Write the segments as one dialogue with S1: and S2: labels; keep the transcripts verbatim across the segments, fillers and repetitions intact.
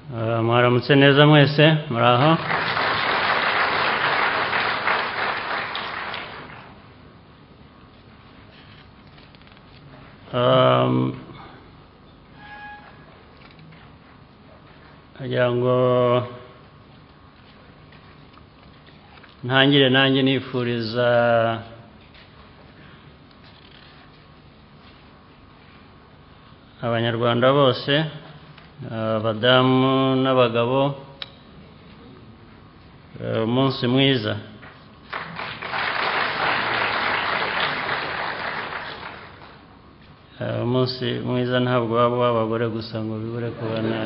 S1: mwaramutse neza mwese muraho. um agira ngo ntangire nanjye nifuriza abanyarwanda bose, abadamu n'abagabo, umunsi mwiza. Umunsi mwiza ntabwo waba w'abagore gusa ngo bibure kubana,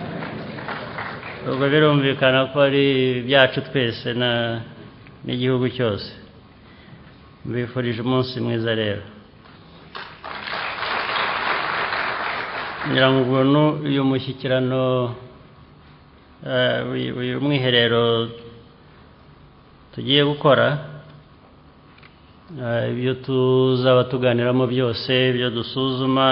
S1: ubwo birumvikana ko ari byacu twese n'igihugu cyose. Mbifurije umunsi mwiza rero. ngira ngo uyu mushyikirano, uyu mwiherero tugiye gukora, ibyo tuzaba tuganiramo byose, ibyo dusuzuma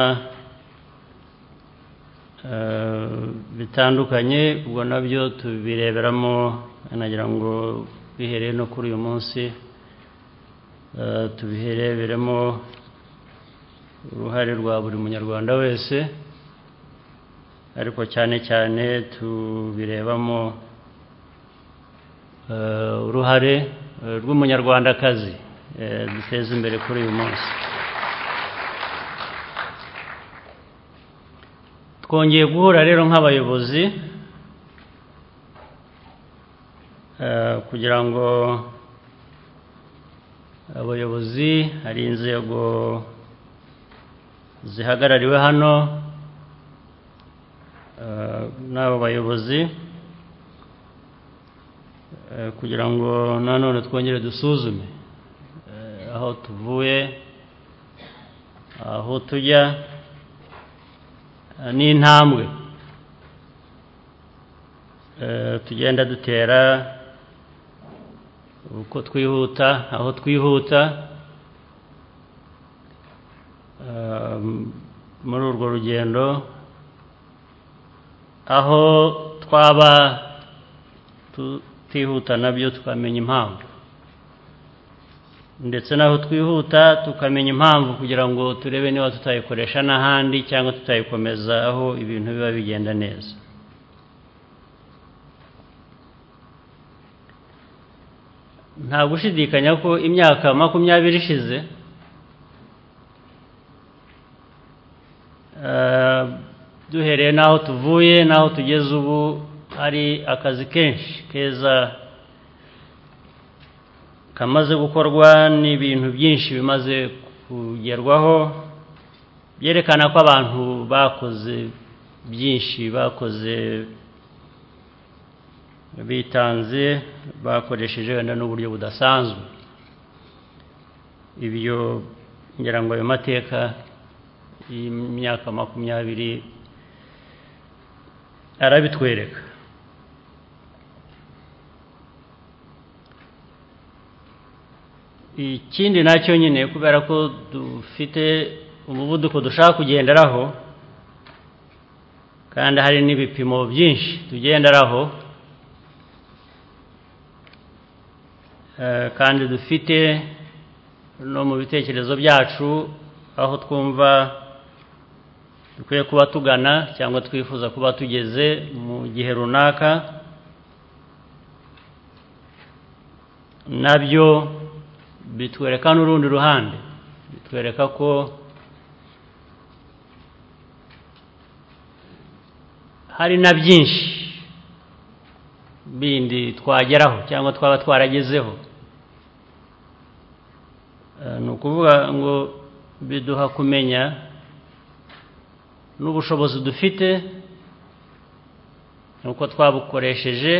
S1: bitandukanye, ubwo nabyo tubireberamo. nagira ngo bihereye no kuri uyu munsi tubihereberemo uruhare rwa buri munyarwanda wese, ariko cyane cyane tubirebamo uruhare rw'umunyarwandakazi duteza imbere kuri uyu munsi. Twongeye guhura rero nk'abayobozi kugira ngo abayobozi, hari inzego zihagarariwe hano n'abo bayobozi, kugira ngo nanone twongere dusuzume aho tuvuye, aho tujya, n'intambwe tugenda dutera, uko twihuta, aho twihuta muri urwo rugendo, aho twaba tutihuta nabyo tukamenya impamvu, ndetse naho twihuta tukamenya impamvu, kugira ngo turebe niba tutayikoresha n'ahandi cyangwa tutayikomeza aho ibintu biba bigenda neza. Nta gushidikanya ko imyaka makumyabiri ishize duhereye n'aho tuvuye n'aho tugeze ubu, hari akazi kenshi keza kamaze gukorwa, n'ibintu byinshi bimaze kugerwaho, byerekana ko abantu bakoze byinshi, bakoze bitanze, bakoresheje wenda n'uburyo budasanzwe. Ibyo ngira ngo ayo mateka y'imyaka makumyabiri arabitwereka. Ikindi nacyo nyine, kubera ko dufite umuvuduko dushaka kugenderaho, kandi hari n'ibipimo byinshi tugenderaho, kandi dufite no mu bitekerezo byacu aho twumva dukwiye kuba tugana cyangwa twifuza kuba tugeze mu gihe runaka, nabyo bitwereka n'urundi ruhande, bitwereka ko hari na byinshi bindi twageraho cyangwa twaba twaragezeho. Ni ukuvuga ngo biduha kumenya n'ubushobozi dufite, nuko twabukoresheje,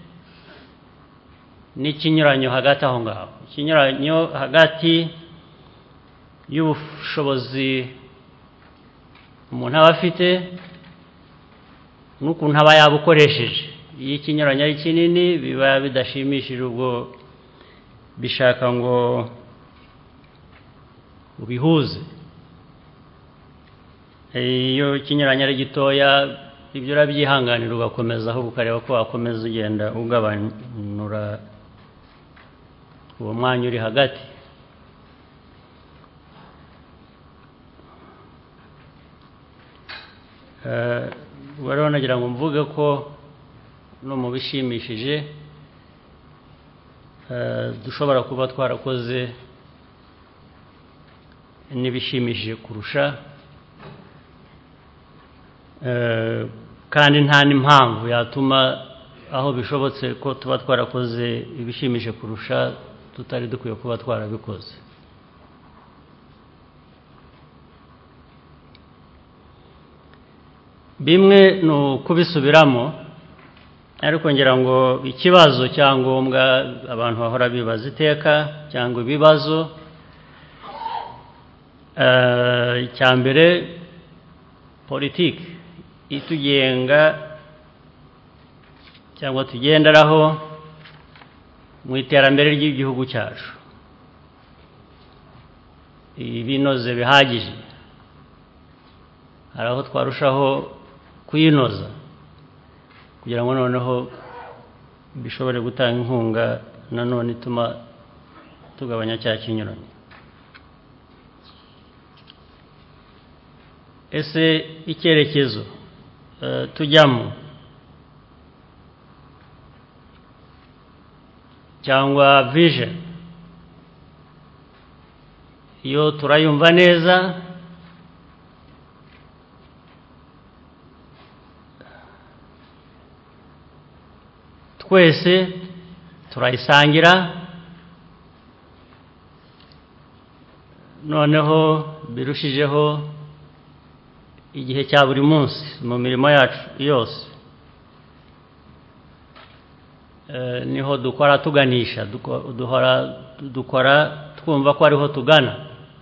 S1: n'ikinyuranyo hagati aho ngaho, ikinyuranyo hagati y'ubushobozi umuntu aba afite n'ukuntu aba yabukoresheje. Iyo ikinyuranyo ari kinini biba bidashimishije, ubwo bishaka ngo ubihuze. Iyo ikinyuranyo ari gitoya ibyo urabyihanganira ugakomeza aho ukareba ko wakomeza ugenda ugabanura uwo mwanya uri hagati. Rero nagira ngo mvuge ko no mu bishimishije dushobora kuba twarakoze n'ibishimishije kurusha, kandi nta n'impamvu yatuma aho bishobotse ko tuba twarakoze ibishimishije kurusha tutari dukwiye kuba twarabikoze. Bimwe ni ukubisubiramo, ariko ngira ngo ikibazo cyangombwa abantu bahora bibaza iteka cyangwa ibibazo, icya mbere politiki itugenga cyangwa tugenderaho mu iterambere ry'igihugu cyacu, ibinoze bihagije, hari aho twarushaho kuyinoza kugira ngo noneho bishobore gutanga inkunga nanone ituma tugabanya cya kinyuranyo. Ese icyerekezo tujyamo cyangwa vision iyo turayumva neza, twese turayisangira, noneho birushijeho igihe cya buri munsi mu mirimo yacu yose niho dukora tuganisha, duhora dukora twumva ko ariho tugana,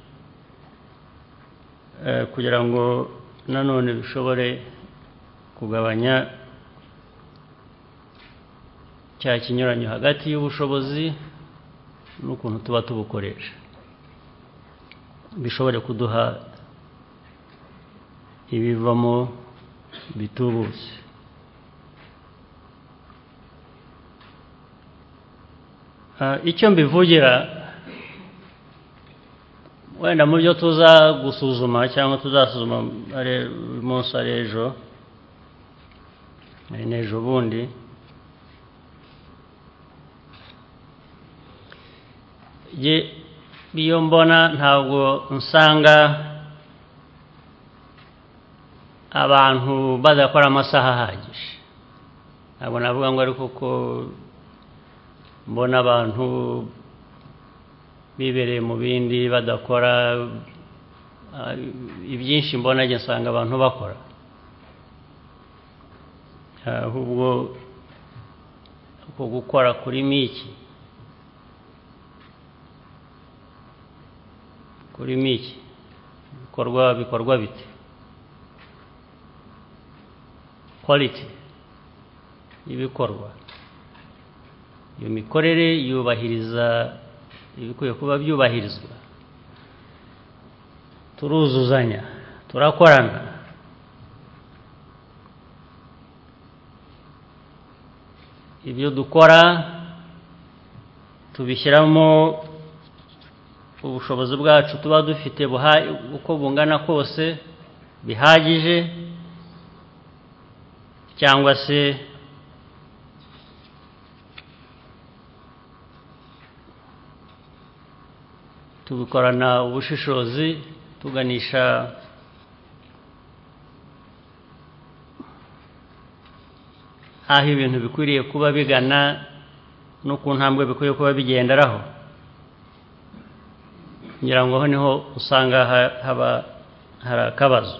S1: kugira ngo nanone bishobore kugabanya cya kinyuranyo hagati y'ubushobozi n'ukuntu tuba tubukoresha, bishobore kuduha ibivamo bitubutse. Icyo mbivugira wenda mu byo tuza gusuzuma cyangwa tuzasuzuma ari umunsi ari ejo ari n'ejo bundi, iyo mbona ntabwo nsanga abantu badakora amasaha ahagije, ntabwo navuga ngo ariko ko mbona abantu bibereye mu bindi badakora ibyinshi, mbona njye nsanga abantu bakora, ahubwo uko gukora kuri miki kuri miki bikorwa bikorwa bite, quality y'ibikorwa, iyo mikorere yubahiriza ibikwiye kuba byubahirizwa, turuzuzanya, turakorana, ibyo dukora tubishyiramo ubushobozi bwacu tuba dufite uko bungana kose bihagije, cyangwa se tubikorana ubushishozi tuganisha aho ibintu bikwiriye kuba bigana no ku ntambwe bikwiye kuba bigenderaho. ngira ngo aho niho usanga haba hari akabazo.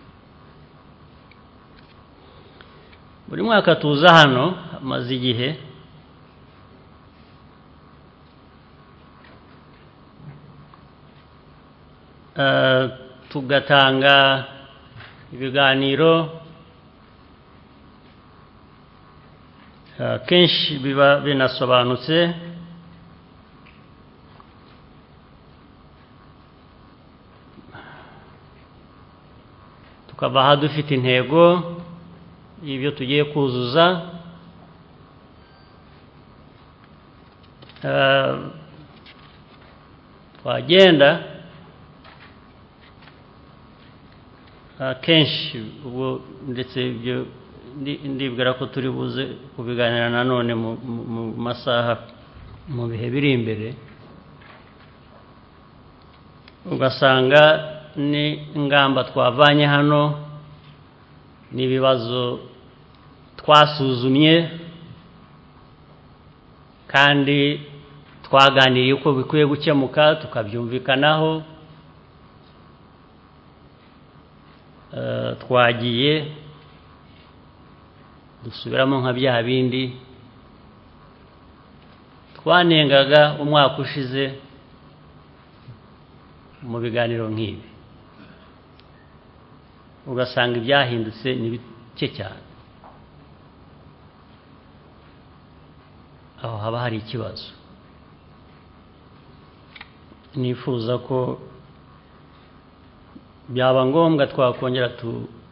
S1: Buri mwaka tuza hano amaze igihe tugatanga ibiganiro kenshi biba binasobanutse, tukaba dufite intego y'ibyo tugiye kuzuza, twagenda akenshi ubwo ndetse ibyo ndibwira ko turi buze kubiganira nanone mu masaha mu bihe biri imbere, ugasanga ni ingamba twavanye hano n'ibibazo twasuzumye kandi twaganiriye uko bikwiye gukemuka tukabyumvikanaho, twagiye dusubiramo nka bya bindi twanengaga umwaka ushize mu biganiro nk'ibi, ugasanga ibyahindutse ni bike cyane. Aho haba hari ikibazo. Nifuza ko byaba ngombwa twakongera tu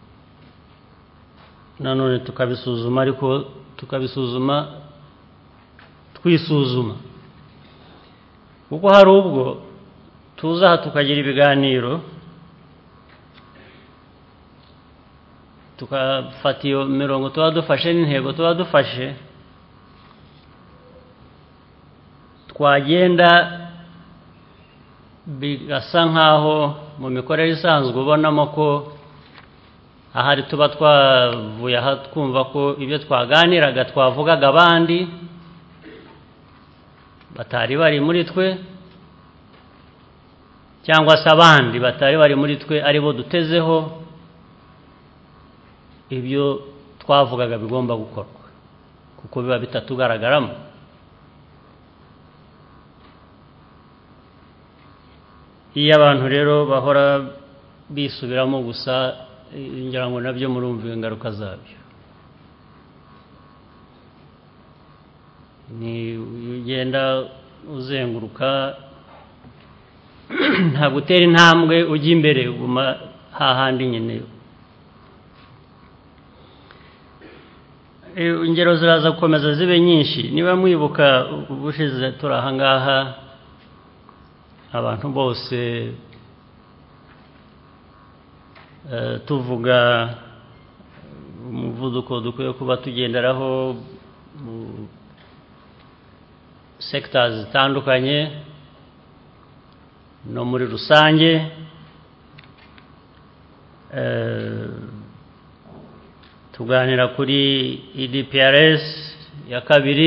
S1: nanone tukabisuzuma, ariko tukabisuzuma twisuzuma, kuko hari ubwo tuza tukagira ibiganiro tukafata iyo mirongo tuba dufashe n'intego tuba dufashe, twagenda bigasa nkaho mu mikorere isanzwe ubonamo ko ahari tuba twavuye aha twumva ko ibyo twaganiraga twavugaga abandi batari bari muri twe, cyangwa se abandi batari bari muri twe ari bo dutezeho ibyo twavugaga bigomba gukorwa, kuko biba bitatugaragaramo. Iyo abantu rero bahora bisubiramo gusa, ngira ngo nabyo murumva ingaruka zabyo. Ni ugenda uzenguruka nta gutera intambwe ujya imbere, uguma hahandi nyine. Ingero ziraza gukomeza zibe nyinshi. Niba mwibuka ubushize turi aha ngaha, abantu bose tuvuga umuvuduko dukwiye kuba tugenderaho mu sectors zitandukanye no muri rusange, tuganira kuri E D P R S ya kabiri,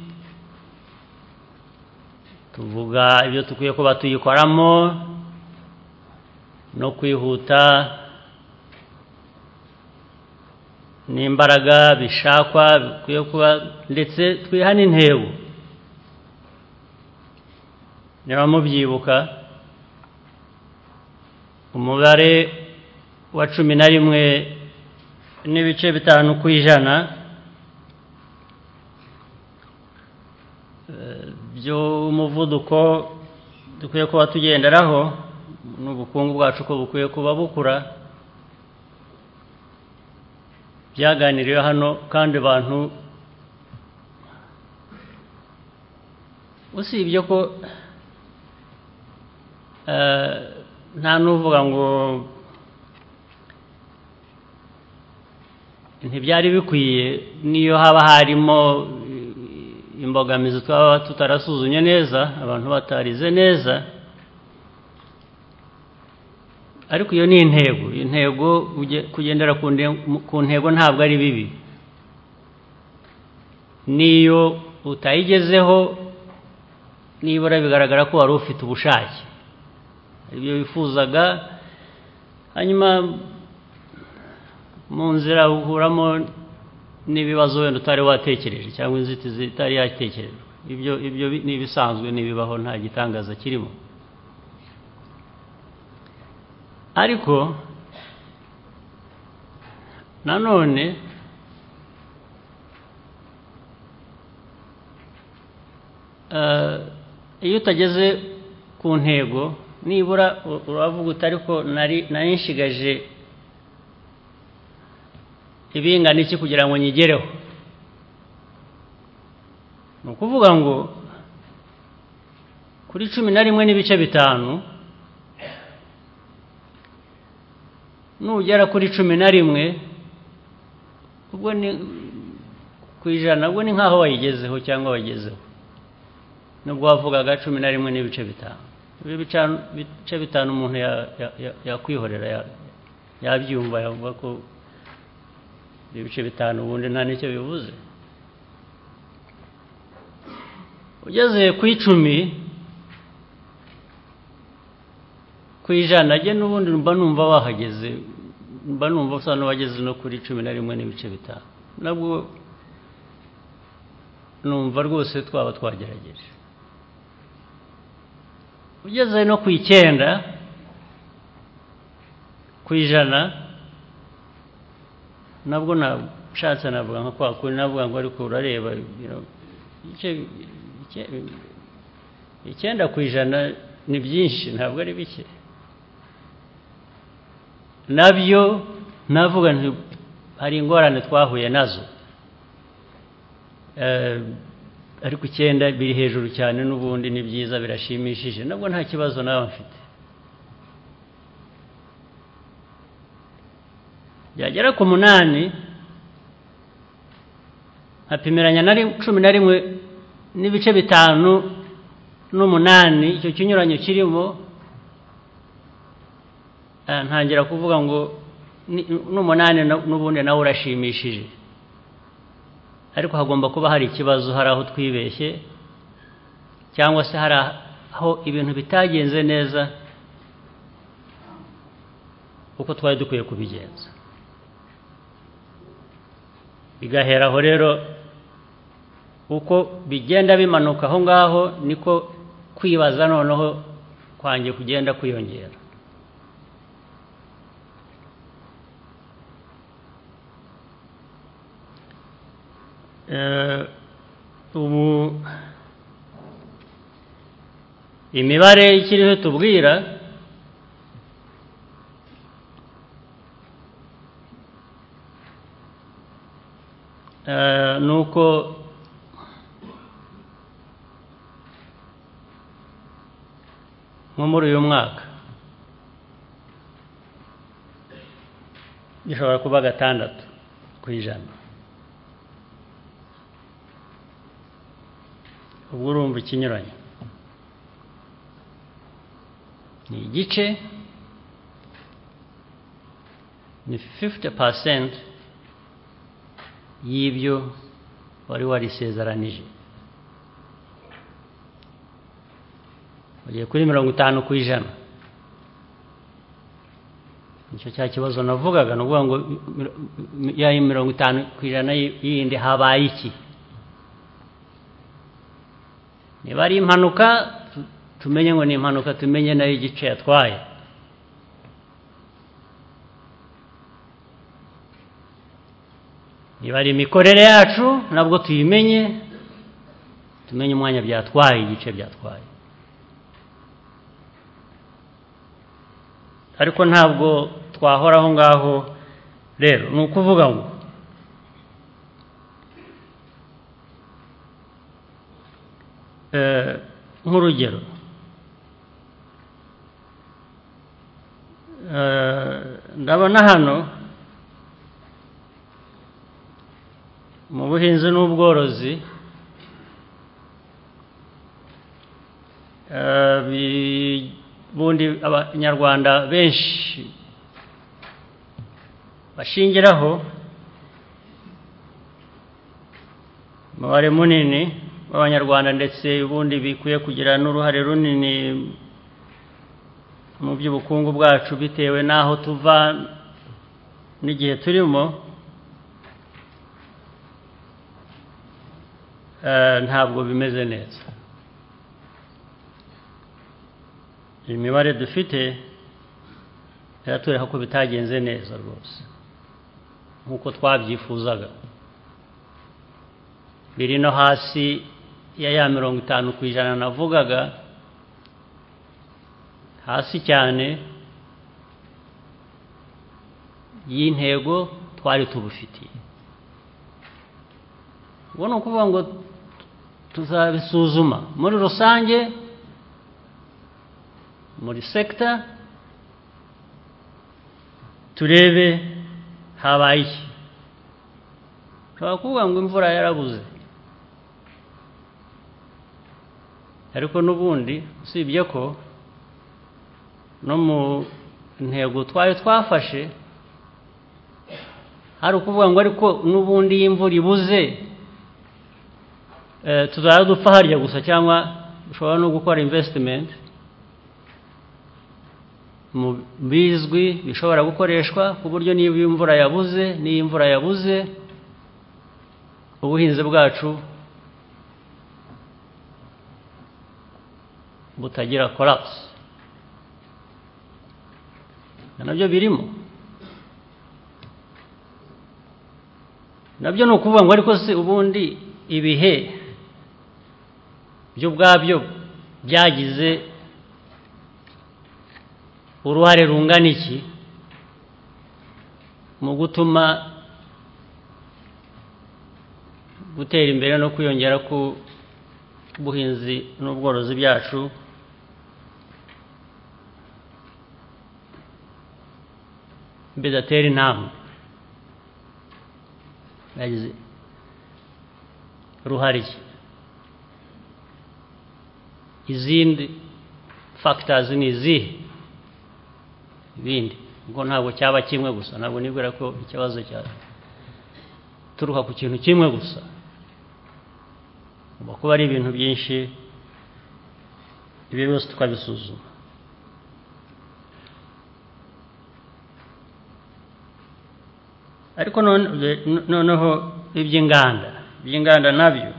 S1: tuvuga ibyo tukwiye kuba tuyikoramo no kwihuta n'imbaraga bishakwa bikwiye kuba, ndetse twiha n'intego. Niba mubyibuka umubare wa cumi na rimwe n'ibice bitanu ku ijana by'umuvuduko dukwiye kuba tugenderaho n'ubukungu bwacu ko bukwiye kuba bukura, byaganiriwe hano, kandi abantu usibye ko nta n'uvuga ngo ntibyari bikwiye, niyo haba harimo imbogamizi twaba tutarasuzumye neza, abantu batarize neza, ariko iyo ni intego. Intego, kugendera ku ntego ntabwo ari bibi. Niyo utayigezeho nibura bigaragara ko wari ufite ubushake, ibyo wifuzaga, hanyuma mu nzira uhuramo n'ibibazo wenda utari watekereje cyangwa inzitizi itari yatekerejwe. Ibyo ibyo ni ibisanzwe, n'ibibaho, nta gitangaza kirimo. Ariko nanone iyo utageze ku ntego, nibura uravuga uti ariko nari nshigaje ibingana iki kugira ngo nyigereho ni ukuvuga ngo kuri cumi na rimwe n'ibice bitanu nugera kuri cumi na rimwe ubwo ni ku ijana ubwo ni nk'aho wayigezeho cyangwa wagezeho nubwo wavugaga cumi na rimwe n'ibice bitanu ibice bitanu umuntu yakwihorera yabyumva yavuga ko ibice bitanu ubundi nta n'icyo bivuze ugeze ku icumi ku ijana ajye n'ubundi mba numva wahageze mba numva usa n'uwageze no kuri cumi na rimwe n'ibice bitanu nabwo numva rwose twaba twagerageje ugeze no ku icyenda ku ijana nabwo nashatse navuga nka kwa kuri navuga ngo ariko urareba icyenda ku ijana ni byinshi ntabwo ari bike nabyo navuga nti hari ingorane twahuye nazo ariko icyenda biri hejuru cyane n'ubundi ni byiza birashimishije nabwo nta kibazo nawe mfite byagera ku munani nkapimiranya na cumi na rimwe n'ibice bitanu n'umunani icyo kinyuranyo kirimo ntangira kuvuga ngo n'umunani n'ubundi nawe urashimishije ariko hagomba kuba hari ikibazo hari aho twibeshye cyangwa se hari aho ibintu bitagenze neza uko twari dukwiye kubigenza bigahera aho rero uko bigenda bimanuka aho ngaho niko kwibaza noneho kwanjye kugenda kwiyongera ubu imibare ikiriho tubwira ni uko nko muri uyu mwaka gishobora kuba gatandatu ku ijana ubwo urumva ikinyuranye ni igice ni fifty percent y'ibyo wari warisezeranije ugiye kuri mirongo itanu ku ijana nicyo cya kibazo navugaga ni ukuvuga ngo ya mirongo itanu ku ijana yindi habaye iki niba ari impanuka tumenye ngo ni impanuka tumenye nayo igice yatwaye niba ari imikorere yacu nabwo tuyimenye tumenye umwanya byatwaye igice byatwaye ariko ntabwo twahora aho ngaho rero ni ukuvuga ngo nk'urugero ndabona hano mu buhinzi n'ubworozi bundi abanyarwanda benshi bashingiraho umubare munini w'abanyarwanda ndetse ubundi bikwiye kugira n'uruhare runini mu by'ubukungu bwacu bitewe n'aho tuva n'igihe turimo ntabwo bimeze neza imibare dufite iratwereka ko bitagenze neza rwose nk'uko twabyifuzaga biri no hasi ya ya mirongo itanu ku ijana navugaga hasi cyane y'intego twari tubufitiye. Ubwo ni ukuvuga ngo tuzabisuzuma muri rusange muri sector turebe habaye iki. Ushobora kuvuga ngo imvura yarabuze, ariko n'ubundi usibye ko no mu ntego twari twafashe hari ukuvuga ngo ariko n'ubundi y'imvura ibuze tuzajya dupfa harya gusa, cyangwa ushobora no gukora investment mu bizwi bishobora gukoreshwa ku buryo niba imvura yabuze niba imvura yabuze ubuhinzi bwacu butagira collapse. Nabyo birimo, nabyo ni ukuvuga ngo ariko se ubundi ibihe byo ubwabyo byagize uruhare rungana iki mu gutuma gutera imbere no kwiyongera ku buhinzi n'ubworozi byacu bidatera intambwe? Yagize ruhari izindi factors ni izihe ibindi, ngo ntabwo cyaba kimwe gusa. Ntabwo nibwira ko ikibazo cya turuka ku kintu kimwe gusa, uba kuba ari ibintu byinshi. Ibi byose tukabisuzuma. Ariko noneho iby'inganda iby'inganda nabyo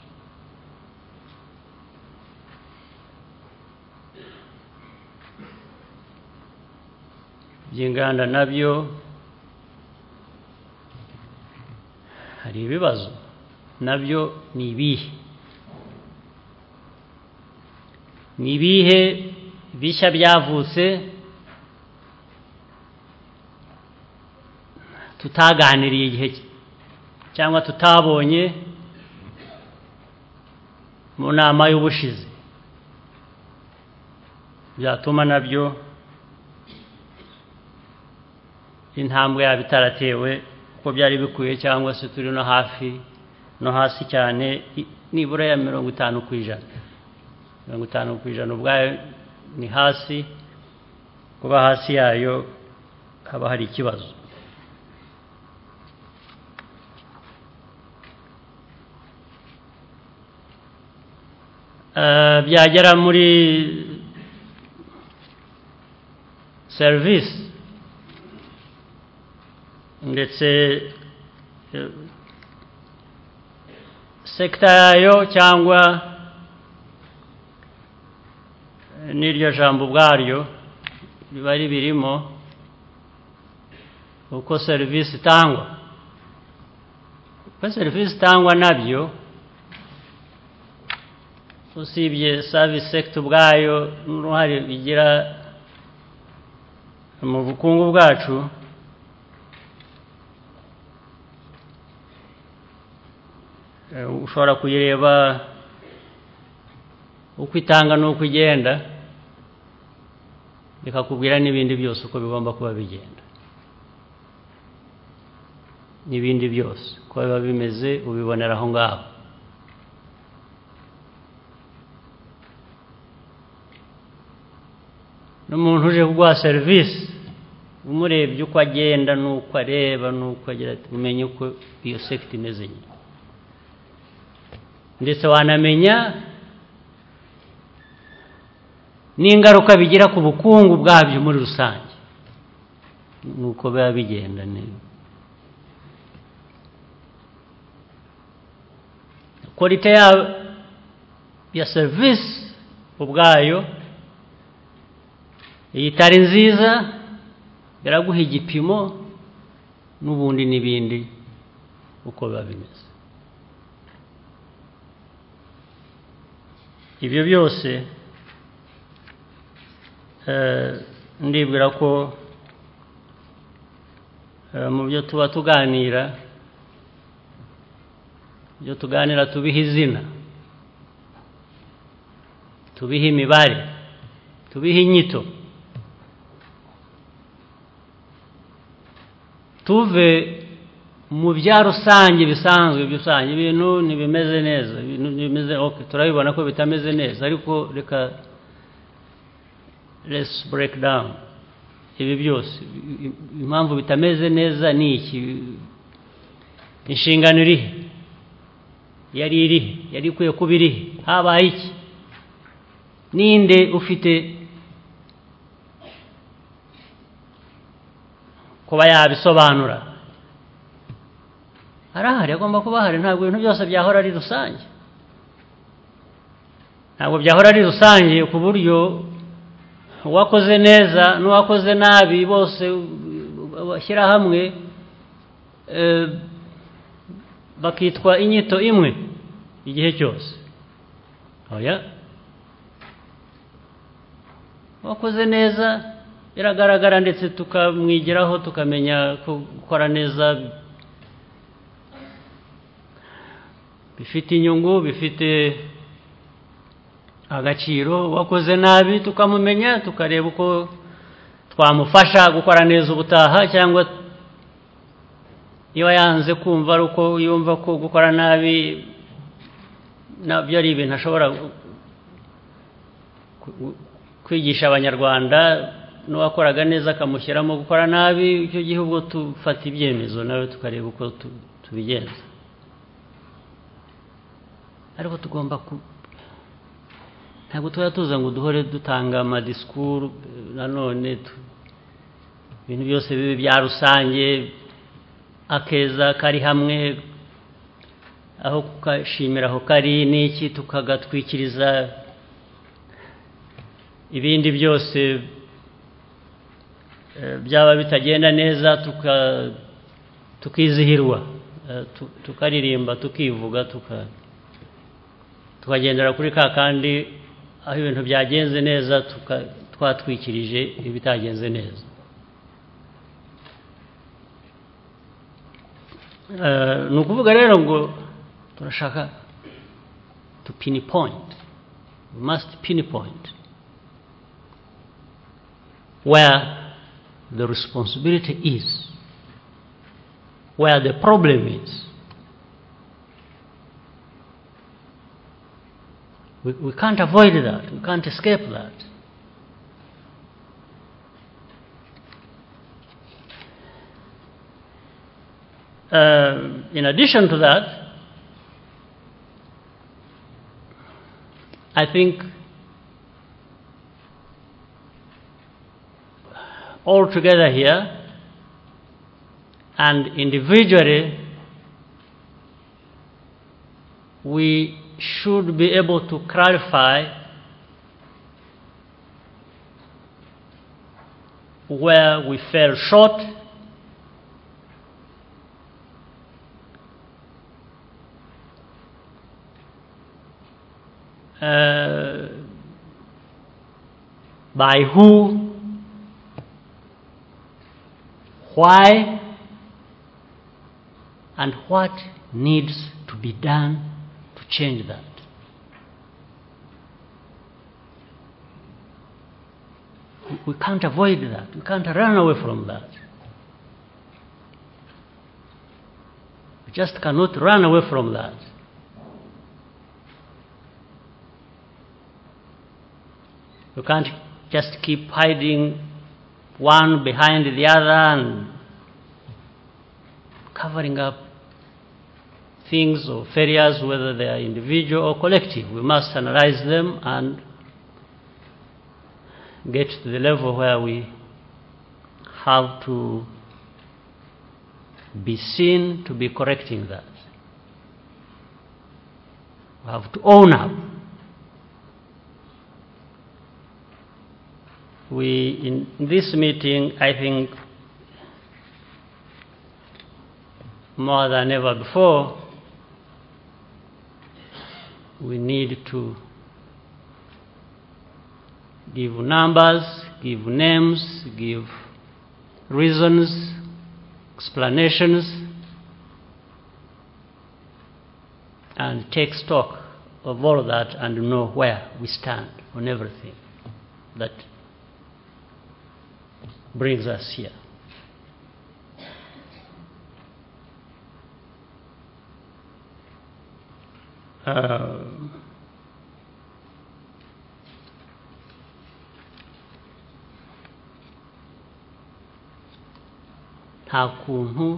S1: iby'inganda nabyo hari ibibazo. Nabyo ni ibihe ni ibihe bishya byavutse tutaganiriye igihe cyangwa tutabonye mu nama y'ubushize, byatuma nabyo intambwe yabo itaratewe uko byari bikwiye, cyangwa se turi no hafi no hasi cyane, nibura ya mirongo itanu ku ijana. Mirongo itanu ku ijana ubwayo ni hasi, kuba hasi yayo haba hari ikibazo. Byagera muri service ndetse sekta yayo cyangwa n'iryo jambo ubwaryo biba ari birimo uko service itangwa. Uko service itangwa nabyo usibye service sector ubwayo n'uruhare bigira mu bukungu bwacu, ushobora kuyireba uko itanga n'uko igenda, bikakubwira n'ibindi byose uko bigomba kuba bigenda. N'ibindi byose uko biba bimeze ubibonera aho ngaho. N'umuntu uje kuguha serivisi umurebye uko agenda n'uko areba n'uko agira ati umenye uko iyo sector imeze, ndetse wanamenya n'ingaruka bigira ku bukungu bwabyo muri rusange, nuko biba bigenda neza. Quality ya ya service ubwayo itari nziza biraguha igipimo n'ubundi n'ibindi uko biba bimeze. Ibyo byose ndibwira ko eh, mu byo tuba tuganira ibyo tuganira tubiha izina, tubiha imibare, tubiha inyito, tuve mu bya rusange bisanzwe bisanzwe ibintu ntibimeze neza, ibintu bimeze okay, turabibona ko bitameze neza, ariko reka let's break down ibi byose. Impamvu bitameze neza ni iki? Inshingano irihe? Yari irihe? Yari ikwiye kuba irihe? Habaye iki? Ninde ufite kuba yabisobanura? Arahari, agomba kuba hari. Ntabwo ibintu byose byahora ari rusange, ntabwo byahora ari rusange ku buryo uwakoze neza n'uwakoze nabi bose bashyira hamwe bakitwa inyito imwe igihe cyose. Oya, uwakoze neza biragaragara, ndetse tukamwigiraho tukamenya ko gukora neza bifite inyungu, bifite agaciro. Wakoze nabi tukamumenya, tukareba uko twamufasha gukora neza ubutaha, cyangwa iyo yanze kumva ari uko yumva ko gukora nabi nabyo ari ibintu ashobora kwigisha Abanyarwanda, n'uwakoraga neza akamushyiramo gukora nabi, icyo gihe ubwo tufata ibyemezo nawe tukareba uko tubigenza. Ariko tugomba ku ntabwo tuba tuza ngo duhore dutanga amadisikuru nanone ibintu byose bibe bya rusange, akeza kari hamwe aho kukashimira aho kari n'iki tukagatwikiriza ibindi byose byaba bitagenda neza, tukizihirwa, tukaririmba, tukivuga, tukagendera kuri ka kandi aho ibintu byagenze neza twatwikirije ibitagenze neza. Ni ukuvuga rero ngo turashaka to pinpoint, we must pinpoint where the responsibility is, where the problem is. We, we can't avoid that, we can't escape that. Uh, in addition to that, I think all together here and individually, we should be able to clarify where we fell short, uh, by who, why, and what needs to be done to change that. We can't avoid that. We can't run away from that. We just cannot run away from that. You can't just keep hiding one behind the other and covering up things or failures, whether they are individual or collective. We must analyze them and get to the level where we have to be seen to be correcting that. We have to own up. We, in this meeting, I think, more than ever before, we need to give numbers, give names, give reasons explanations, and take stock of all of that and know where we stand on everything that brings us here. Uh, nta kuntu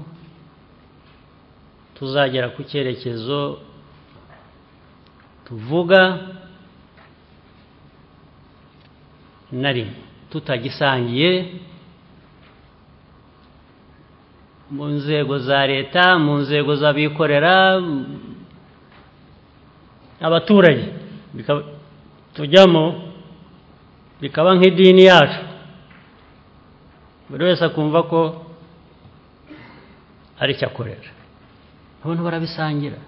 S1: tuzagera ku cyerekezo tuvuga na rimwe tutagisangiye mu nzego za leta, mu nzego z'abikorera, abaturage tujyamo bikaba nk'idini yacu, buri wese akumva ko ari cyo akorera. Abantu barabisangira.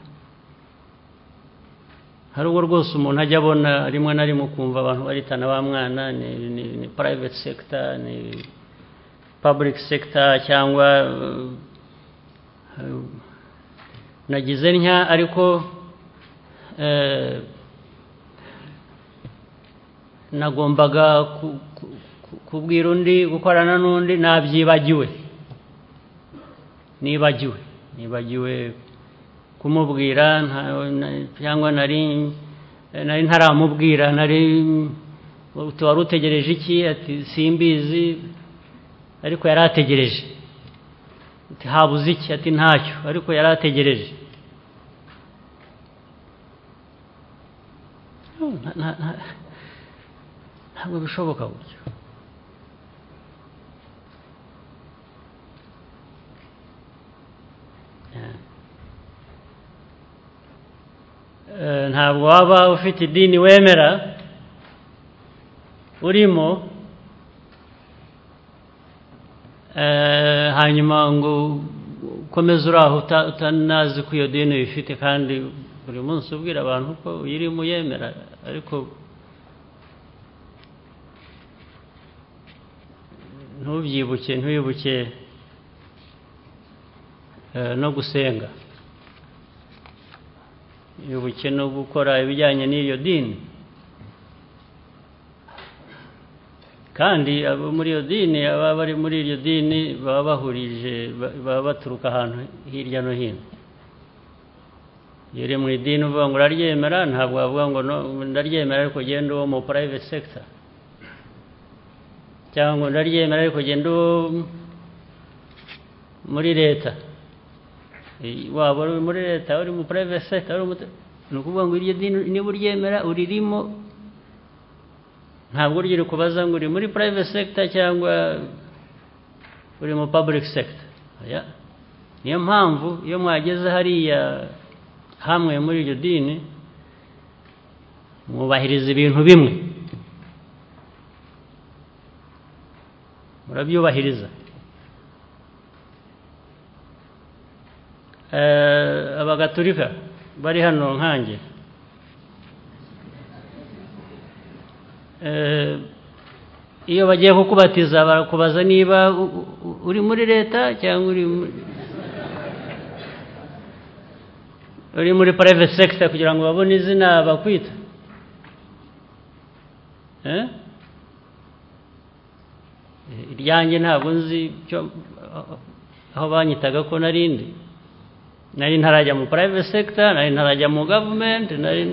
S1: Hari ubwo rwose umuntu ajya abona rimwe na rimwe ukumva abantu baritana ba mwana ni, ni, ni private sector, ni public sector, cyangwa uh, nagize ntya ariko uh, nagombaga ku, ku, kubwira undi gukorana n'undi nabyibagiwe nibagiwe nibagiwe kumubwira cyangwa nari nari ntaramubwira, nari wari utegereje iki? Ati simbizi, ariko yari ategereje. Ati habuze iki? Ati ntacyo, ariko yari ategereje. Ntabwo bishoboka gutyo. Ntabwo waba ufite idini wemera urimo hanyuma ngo ukomeze uraho utanazi ko iyo dini uyifite, kandi buri munsi ubwira abantu ko uyirimo yemera, ariko ntubyibuke ntuyibuke no gusenga, yubuke no gukora ibijyanye n'iyo dini. Kandi abo muri iyo dini, aba bari muri iyo dini baba bahurije, baba baturuka ahantu hirya no hino. Iyo uri mu idini uvuga ngo uraryemera, ntabwo wavuga ngo ndaryemera ariko genda uwo mu private sector, cyangwa ndaryemera ariko genda uwo muri leta. Waba uri muri leta, uri mu private sector, ni ukuvuga ngo iryo dini niba uryemera uririmo, ntabwo uryo kubaza ngo uri muri private sector cyangwa uri mu public sector. Niyo mpamvu iyo mwageze hariya hamwe muri iryo dini mwubahiriza ibintu bimwe, murabyubahiriza. Abagatolika bari hano nkanjye, iyo bagiye kukubatiza barakubaza niba uri muri leta cyangwa uri uri muri private sector kugira ngo babone izina bakwita. Iryanjye ntabwo nzi aho banyitaga ko narindi, nari ntarajya mu private sector, nari ntarajya mu government, nari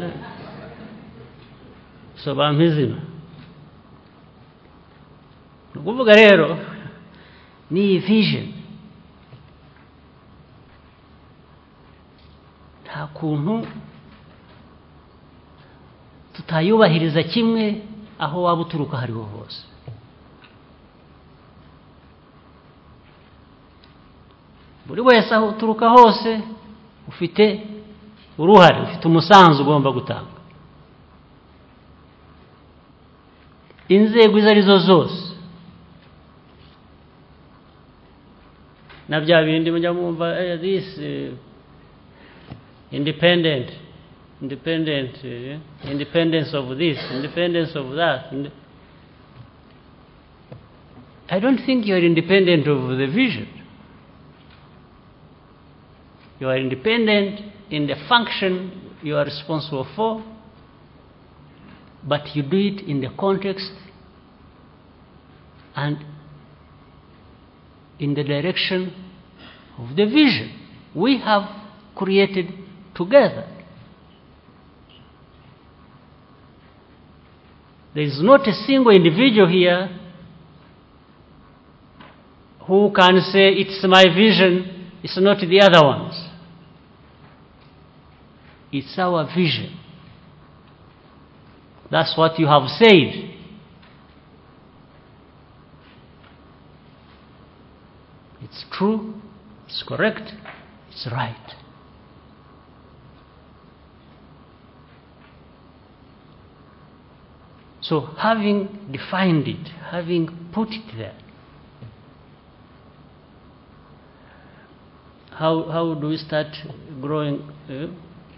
S1: so bampa izina. Ni ukuvuga rero ni vision, nta kuntu tutayubahiriza kimwe aho waba uturuka hariho hose. Buri wese aho uturuka hose ufite uruhare, ufite umusanzu ugomba gutanga. Inzego izo arizo zose, na bya bindi mujya mwumva this independent independent independence of this, independence of that. I don't think you're independent of the vision. You are independent in the function you are responsible for, but you do it in the context and in the direction of the vision we have created together. There is not a single individual here who can say, it's my vision, it's not the other ones. It's our vision. That's what you have said. It's true, it's correct, it's right. So having defined it, having put it there, how, how do we start growing? Uh,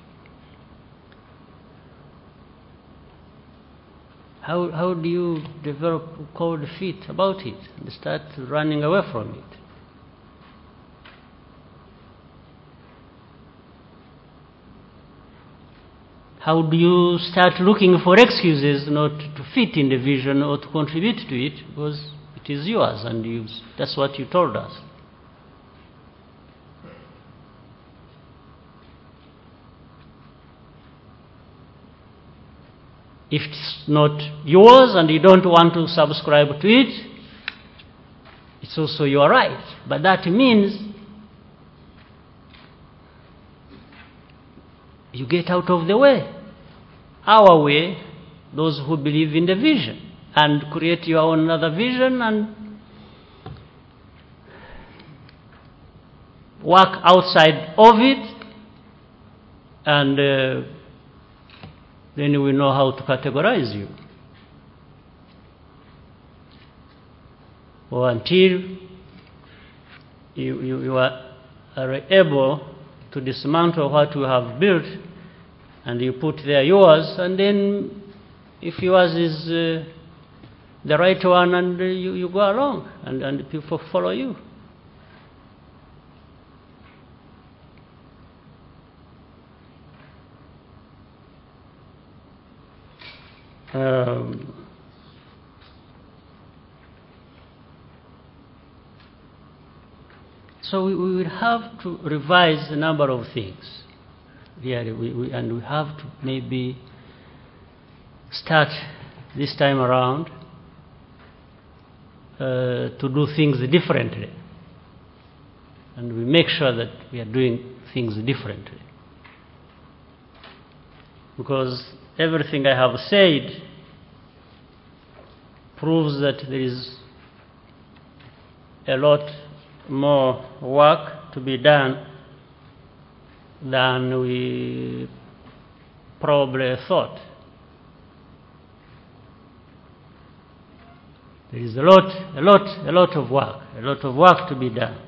S1: how, how do you develop cold feet about it and start running away from it? How do you start looking for excuses not to fit in the vision or to contribute to it because it is yours and you, that's what you told us? If it's not yours and you don't want to subscribe to it, it's also your right. But that means you get out of the way. Our way, those who believe in the vision, and create your own another vision and work outside of it, and uh, then we know how to categorize you. Or until you, you, you are, are able to dismantle what you have built and you put there yours, and then if yours is uh, the right one, and uh, you, you go along and, and people follow you. Um, so we, we will have to revise a number of things. Really, we, we, and we have to maybe start this time around uh, to do things differently. And we make sure that we are doing things differently. Because everything I have said proves that there is a lot more work to be done than we probably thought. There is a lot, a lot, a lot of work, a lot of work to be done.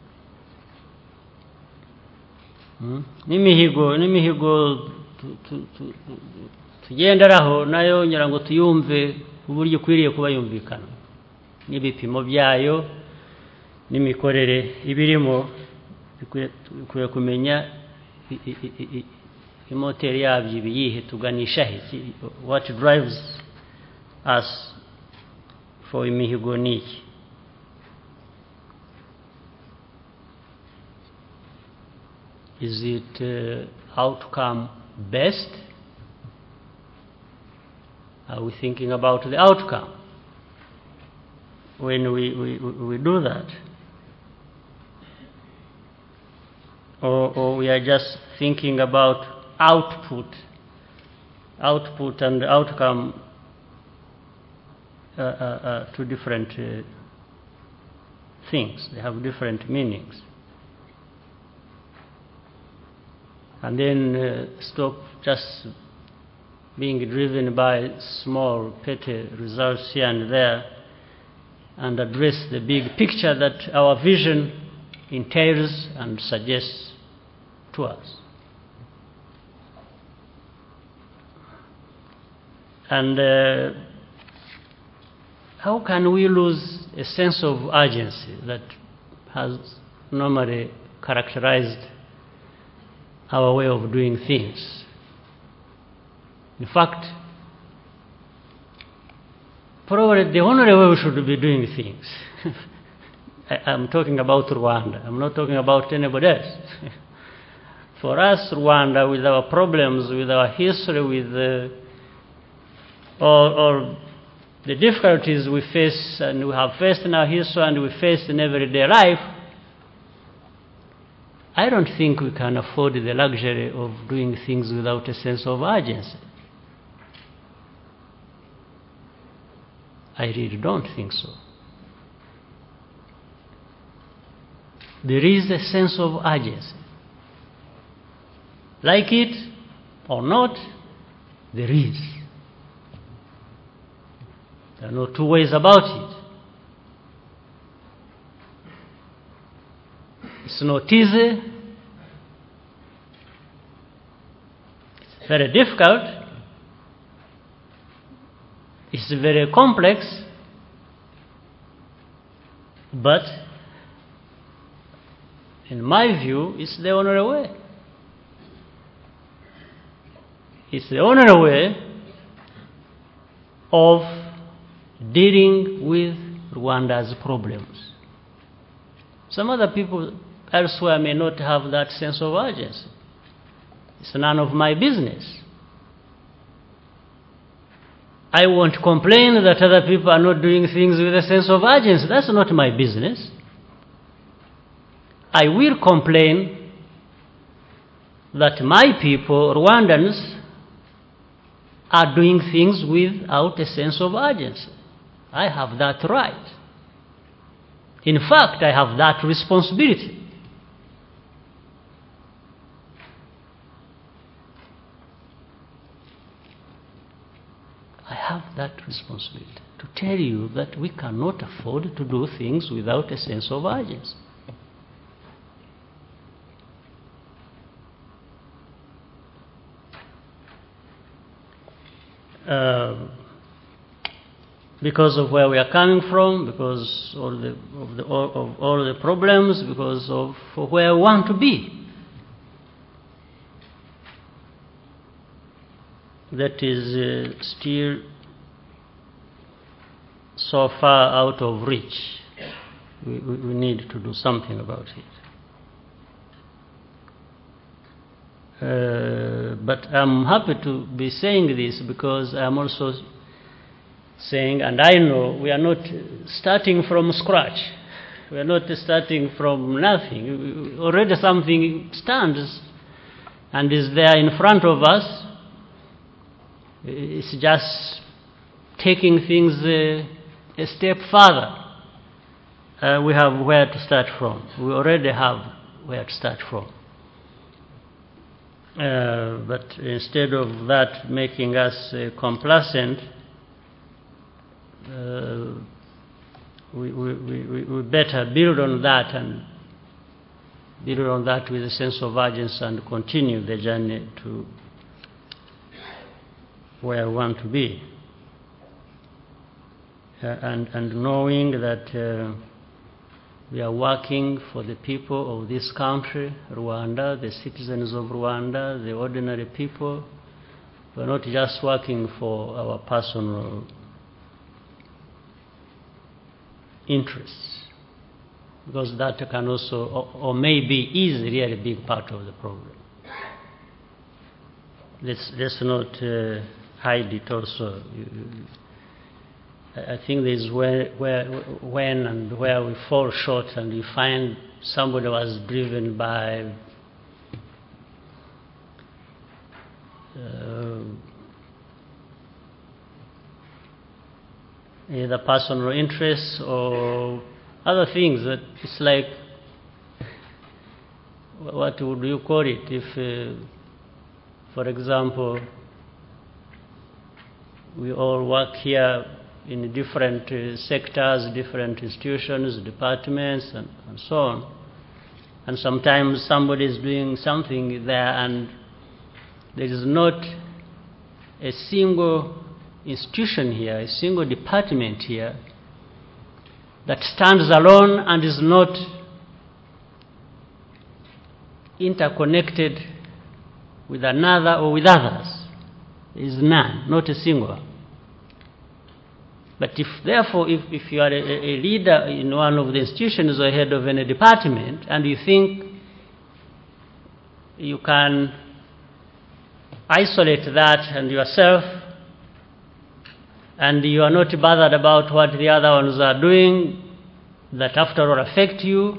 S1: Hmm? Nimihigo, nimihigo tugenderaho nayo ngira ngo tuyumve uburyo kwiriye kuba yumvikana n'ibipimo byayo n'imikorere ibirimo bikwiye kumenya imoteri yabyo ibiyihe tuganisha he, what drives us for imihigo niki. Is it uh, outcome best? Are we thinking about the outcome when we, we, we do that? Or, or we are just thinking about output, output and outcome, uh, uh, uh, two different uh, things. They have different meanings. And then uh, stop just being driven by small petty results here and there and address the big picture that our vision entails and suggests to us. And uh, how can we lose a sense of urgency that has normally characterized our way of doing things. In fact, probably the only way we should be doing things. I, I'm talking about Rwanda. I'm not talking about anybody else. For us, Rwanda, with our problems, with our history, with the, all, all the difficulties we face and we have faced in our history and we face in everyday life, I don't think we can afford the luxury of doing things without a sense of urgency. I really don't think so. There is a sense of urgency. Like it or not, there is. There are no two ways about it. It's not easy. It's very difficult. It's very complex. But in my view, it's the only way. It's the only way of dealing with Rwanda's problems. Some other people elsewhere may not have that sense of urgency. It's none of my business. I won't complain that other people are not doing things with a sense of urgency. That's not my business. I will complain that my people, Rwandans, are doing things without a sense of urgency. I have that right. In fact, I have that responsibility. I have that responsibility to tell you that we cannot afford to do things without a sense of urgency. Uh, because of where we are coming from, because all the, of, the, all, of all the problems, because of where we want to be. That is uh, still so far out of reach. We, we, we need to do something about it. Uh, but I'm happy to be saying this because I'm also saying, and I know we are not starting from scratch. We are not starting from nothing. Already something stands and is there in front of us. It's just taking things uh, a step further. Uh, we have where to start from. We already have where to start from. Uh, but instead of that making us uh, complacent, uh, we, we, we, we better build on that and build on that with a sense of urgency and continue the journey to where we want to be. Uh, and, and knowing that uh, we are working for the people of this country, Rwanda, the citizens of Rwanda, the ordinary people. We're not just working for our personal interests, because that can also, or, or maybe is really a big part of the problem. Let's, let's not uh, hide it also. You, you, I think this is where, where, when and where we fall short, and we find somebody was driven by uh, either personal interests or other things. That it's like, what would you call it? If, uh, for example, we all work here in different uh, sectors, different institutions, departments, and, and so on. And sometimes somebody is doing something there and there is not a single institution here, a single department here that stands alone and is not interconnected with another or with others. There is none, not a single. But if, therefore, if, if you are a, a leader in one of the institutions or head of any department, and you think you can isolate that and yourself, and you are not bothered about what the other ones are doing, that after all affect you,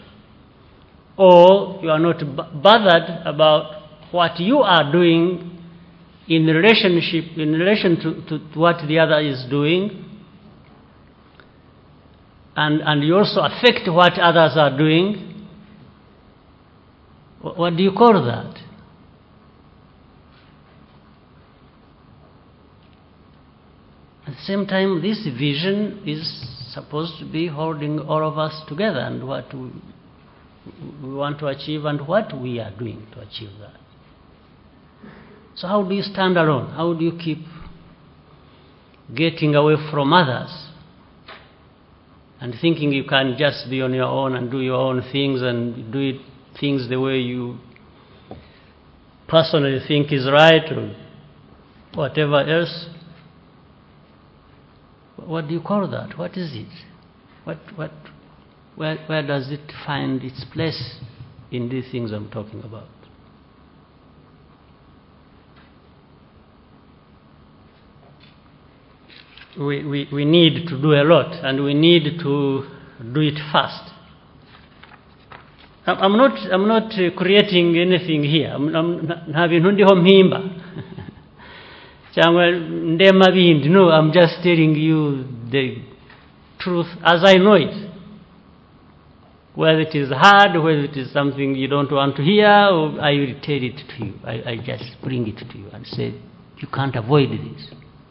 S1: or you are not bothered about what you are doing in relationship, in relation to, to, to what the other is doing, and, and you also affect what others are doing, what do you call that? At the same time, this vision is supposed to be holding all of us together, and what we, we want to achieve and what we are doing to achieve that. So how do you stand alone? How do you keep getting away from others and thinking you can just be on your own and do your own things and do it, things the way you personally think is right or whatever else? What do you call that? What is it? What, what, where, where does it find its place in these things I'm talking about? We, we, we need to do a lot, and we need to do it fast. I'm, I'm not, I'm not uh, creating anything here. I'm, I'm having no, I'm just telling you the truth as I know it. Whether it is hard, whether it is something you don't want to hear, or I will tell it to you. I, I just bring it to you and say, you can't avoid this.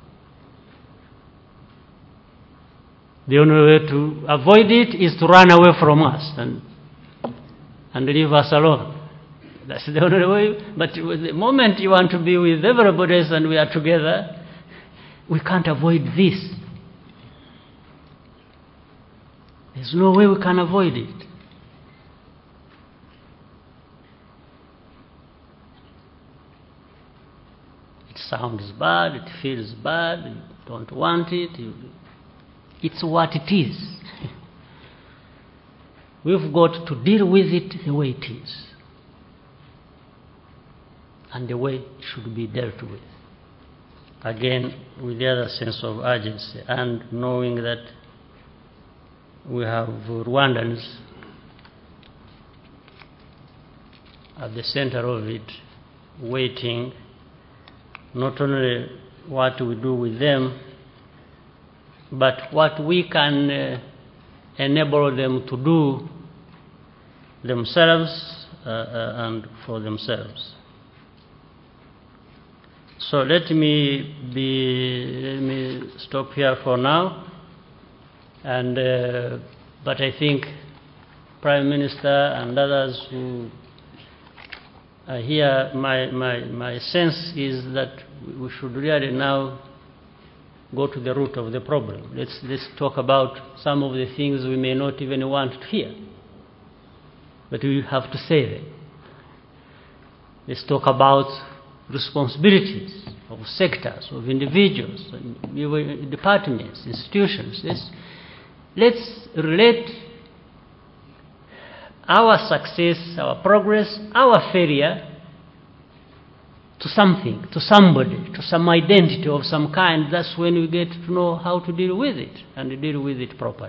S1: The only way to avoid it is to run away from us and, and leave us alone. That's the only way. But the moment you want to be with everybody else and we are together, we can't avoid this. There's no way we can avoid it. It sounds bad, it feels bad, you don't want it. You, it's what it is. We've got to deal with it the way it is, and the way it should be dealt with. Again, with the other sense of urgency, and knowing that we have Rwandans at the center of it, waiting not only what we do with them, but what we can uh, enable them to do themselves uh, uh, and for themselves. So let me be. Let me stop here for now. And uh, but I think Prime Minister and others who are here, my my my sense is that we should really now go to the root of the problem. Let's, let's talk about some of the things we may not even want to hear, but we have to say them. Let's talk about responsibilities of sectors, of individuals, departments, institutions. Let's, let's relate our success, our progress, our failure to something, to somebody, to some identity of some kind. That's when we get to know how to deal with it and deal with it properly.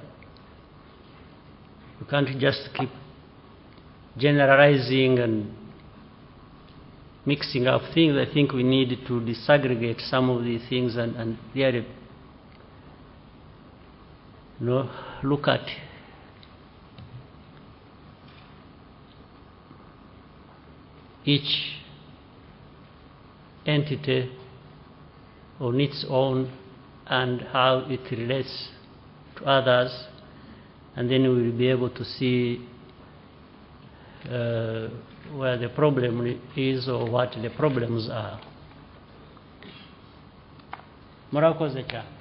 S1: You can't just keep generalizing and mixing up things. I think we need to disaggregate some of these things and, and really, you know, look at each entity on its own and how it relates to others, and then we will be able to see uh, where the problem is or what the problems are. Murakoze cyane.